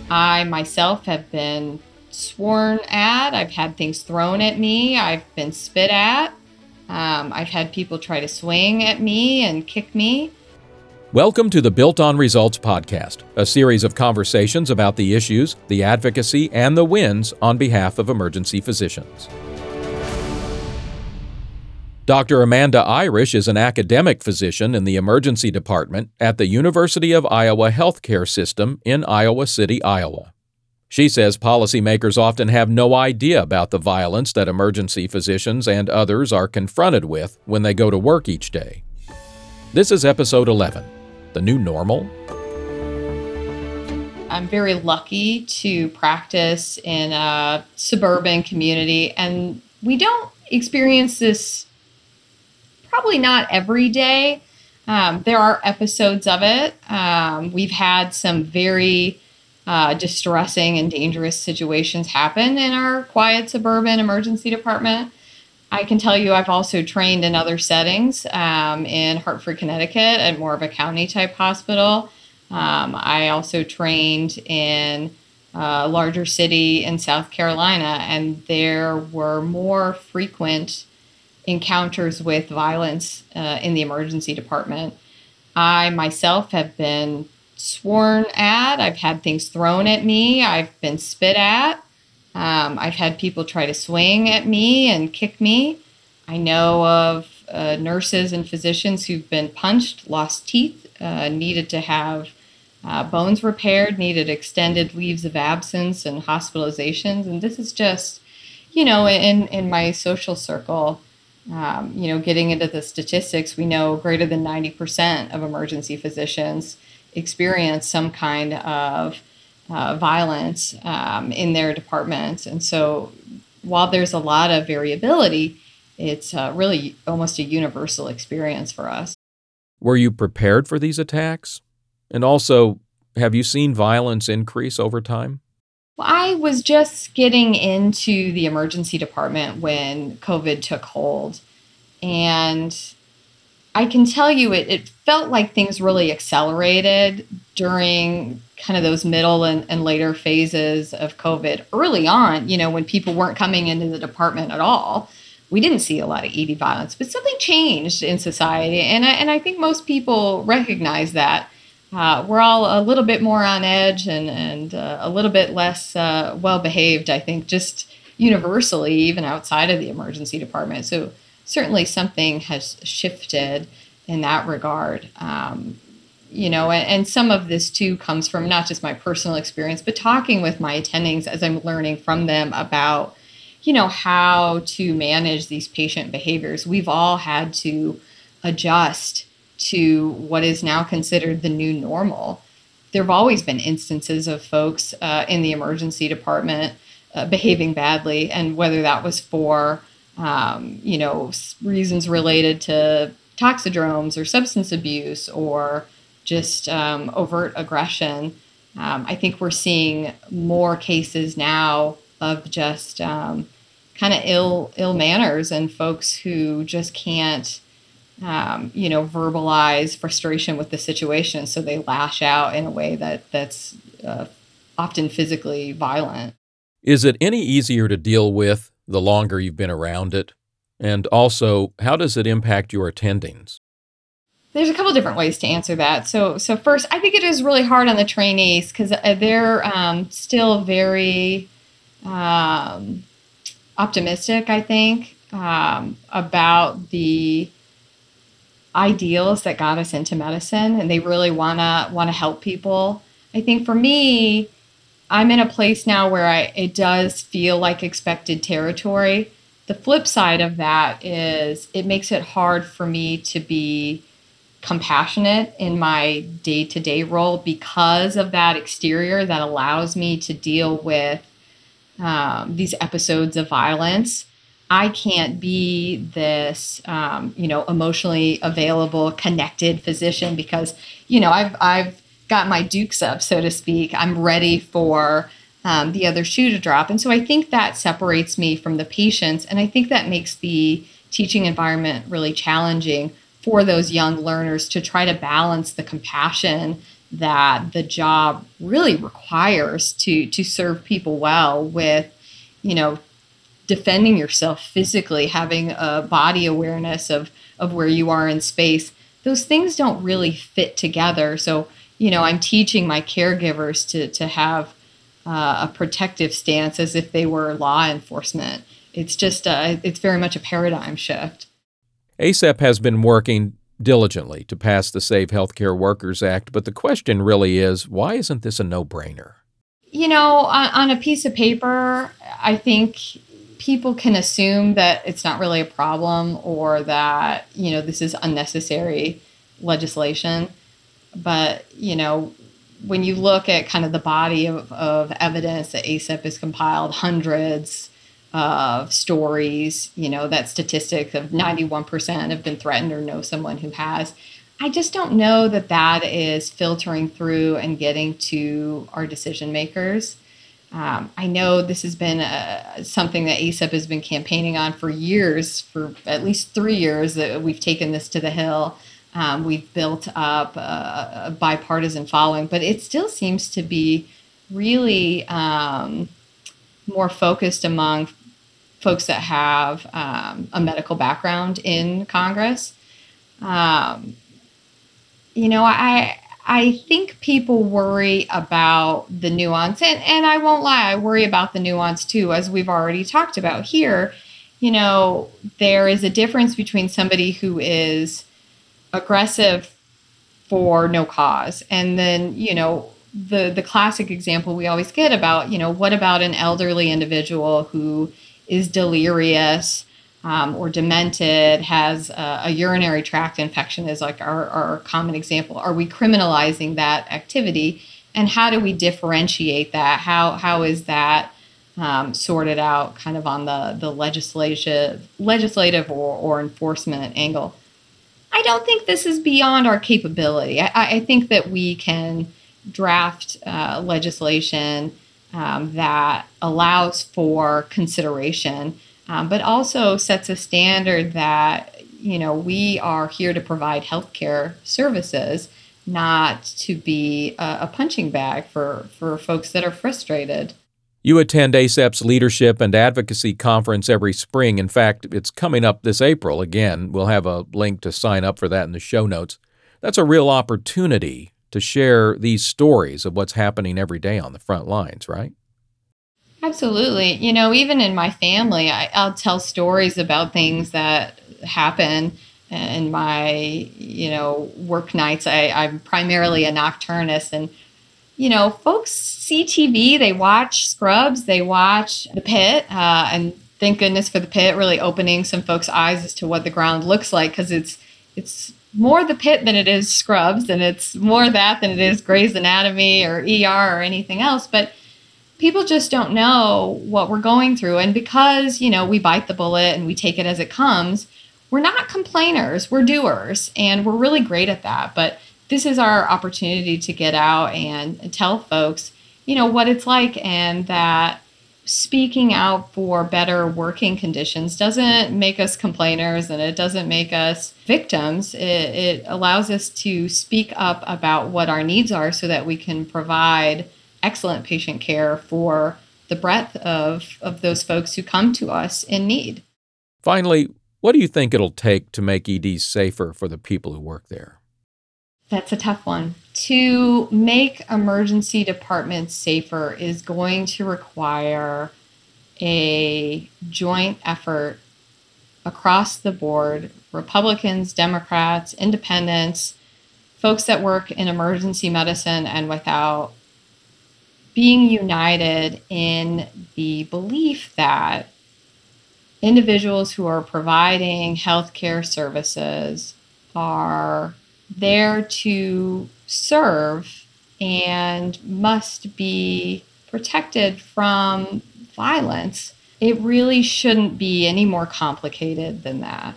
I myself have been sworn at. I've had things thrown at me. I've been spit at. I've had people try to swing at me and kick me. Welcome to the Built on Results podcast, a series of conversations about the issues, the advocacy, and the wins on behalf of emergency physicians. Dr. Amanda Irish is an academic physician in the emergency department at the University of Iowa Healthcare System in Iowa City, Iowa. She says policymakers often have no idea about the violence that emergency physicians and others are confronted with when they go to work each day. This is episode 11, The New Normal. I'm very lucky to practice in a suburban community, and we don't experience this probably not every day. There are episodes of it. We've had some very distressing and dangerous situations happen in our quiet suburban emergency department. I can tell you I've also trained in other settings in Hartford, Connecticut at more of a county type hospital. I also trained in a larger city in South Carolina, and there were more frequent encounters with violence in the emergency department. I myself have been sworn at. I've had things thrown at me. I've been spit at. I've had people try to swing at me and kick me. I know of nurses and physicians who've been punched, lost teeth, needed to have bones repaired, needed extended leaves of absence and hospitalizations. And this is just, in my social circle, getting into the statistics, we know greater than 90% of emergency physicians experience some kind of violence in their departments. And so while there's a lot of variability, it's really almost a universal experience for us. Were you prepared for these attacks? And also, have you seen violence increase over time? Well, I was just getting into the emergency department when COVID took hold. And I can tell you it felt like things really accelerated during kind of those middle and later phases of COVID. Early on, when people weren't coming into the department at all, we didn't see a lot of ED violence, but something changed in society. And I think most people recognize that. We're all a little bit more on edge and a little bit less well-behaved, I think, just universally, even outside of the emergency department. So certainly something has shifted in that regard. And some of this too comes from not just my personal experience, but talking with my attendings as I'm learning from them about, how to manage these patient behaviors. We've all had to adjust to what is now considered the new normal. There have always been instances of folks in the emergency department behaving badly, and whether that was for reasons related to toxidromes or substance abuse or just overt aggression. I think we're seeing more cases now of just kind of ill manners and folks who just can't, verbalize frustration with the situation. So they lash out in a way that's often physically violent. Is it any easier to deal with the longer you've been around it? And also, how does it impact your attendings? There's a couple different ways to answer that. So first, I think it is really hard on the trainees because they're still very optimistic, I think, about the ideals that got us into medicine, and they really wanna help people. I think for me, I'm in a place now where it does feel like expected territory. The flip side of that is it makes it hard for me to be compassionate in my day-to-day role because of that exterior that allows me to deal with these episodes of violence. I can't be this, emotionally available, connected physician because, I've got my dukes up, so to speak. I'm ready for the other shoe to drop. And so I think that separates me from the patients. And I think that makes the teaching environment really challenging for those young learners to try to balance the compassion that the job really requires to serve people well with, defending yourself physically, having a body awareness of where you are in space. Those things don't really fit together. So, I'm teaching my caregivers to have a protective stance as if they were law enforcement. It's just, it's very much a paradigm shift. ACEP has been working diligently to pass the Save Healthcare Workers Act, but the question really is, why isn't this a no-brainer? On a piece of paper, I think people can assume that it's not really a problem or that, this is unnecessary legislation. But, when you look at kind of the body of evidence that ACEP has compiled, hundreds of stories, that statistic of 91% have been threatened or know someone who has. I just don't know that is filtering through and getting to our decision makers. I know this has been something that ACEP has been campaigning on for years, for at least 3 years that we've taken this to the Hill. We've built up a bipartisan following, but it still seems to be really more focused among folks that have a medical background in Congress. I think people worry about the nuance, and I won't lie, I worry about the nuance too, as we've already talked about here. There is a difference between somebody who is aggressive for no cause, and then, the classic example we always get about, what about an elderly individual who is delirious or demented, has a urinary tract infection is like our common example. Are we criminalizing that activity? And how do we differentiate that? How is that sorted out kind of on the legislative or enforcement angle? I don't think this is beyond our capability. I think that we can draft legislation that allows for consideration, but also sets a standard that, we are here to provide healthcare services, not to be a punching bag for folks that are frustrated. You attend ACEP's Leadership and Advocacy Conference every spring. In fact, it's coming up this April again. We'll have a link to sign up for that in the show notes. That's a real opportunity to share these stories of what's happening every day on the front lines, right? Absolutely. Even in my family, I'll tell stories about things that happen in my, work nights. I'm primarily a nocturnist, and, folks see TV, they watch Scrubs, they watch The Pit, and thank goodness for The Pit really opening some folks' eyes as to what the ground looks like, because it's more The Pit than it is Scrubs, and it's more that than it is Grey's Anatomy or ER or anything else. But people just don't know what we're going through. And because, we bite the bullet and we take it as it comes, we're not complainers, we're doers. And we're really great at that. But this is our opportunity to get out and tell folks, what it's like, and that speaking out for better working conditions doesn't make us complainers, and it doesn't make us victims. It allows us to speak up about what our needs are so that we can provide excellent patient care for the breadth of those folks who come to us in need. Finally, what do you think it'll take to make EDs safer for the people who work there? That's a tough one. To make emergency departments safer is going to require a joint effort across the board, Republicans, Democrats, independents, folks that work in emergency medicine, and without being united in the belief that individuals who are providing healthcare services are there to serve and must be protected from violence. It really shouldn't be any more complicated than that.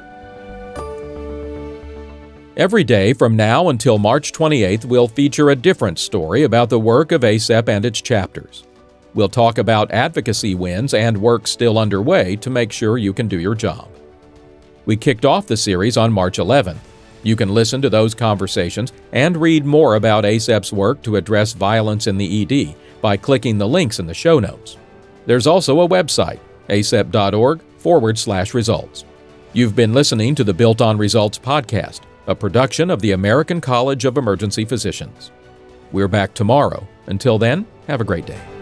Every day from now until March 28th, we'll feature a different story about the work of ACEP and its chapters. We'll talk about advocacy wins and work still underway to make sure you can do your job. We kicked off the series on March 11th. You can listen to those conversations and read more about ACEP's work to address violence in the ED by clicking the links in the show notes. There's also a website, acep.org/results. You've been listening to the Built on Results podcast, a production of the American College of Emergency Physicians. We're back tomorrow. Until then, have a great day.